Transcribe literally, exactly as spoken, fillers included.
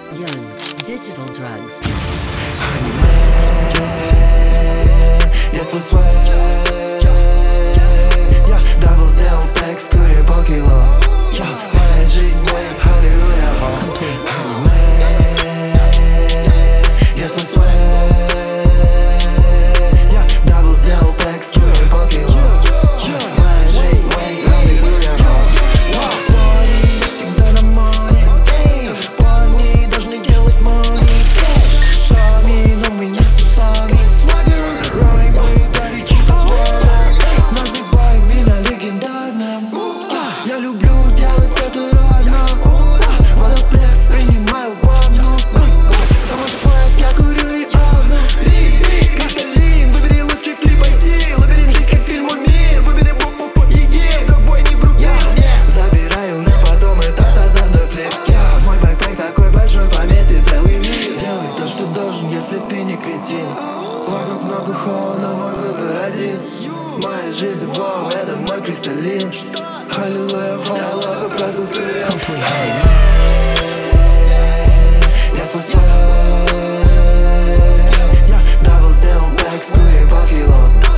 Young Digital Drugs. Я твой свек. Дабл сделал пэк, скорее полкило. Моя жизнь, мой халилуя. Я твой свек. Дабл сделал пэк, скорее полкило. Моя жизнь, мой халилуя. Парни всегда на море. Парни должны делать money. Сами, но мы не сами. Рай мои горячие слова. Называй меня легендарным. Я люблю делать это рано. Водоплекс принимаю ванну. Сама свет, я курю реально. Кристаллин, выбери лучший флип ай си. Лабиринт здесь как фильм «Мир». Выбери поп-поп, еге, другой не врубай. Забираю на потом этот азартный флип. Мой бэкпэк такой большой, поместит целый мир. Делай то, что должен, если ты не кретин. Вокруг много хола, но мой выбор один. Моя жизнь, вау, это мой кристаллин. Халилуя, Аллаху, просто скорее. Я твой свет. Дабл сделал пэк, скорее полкило.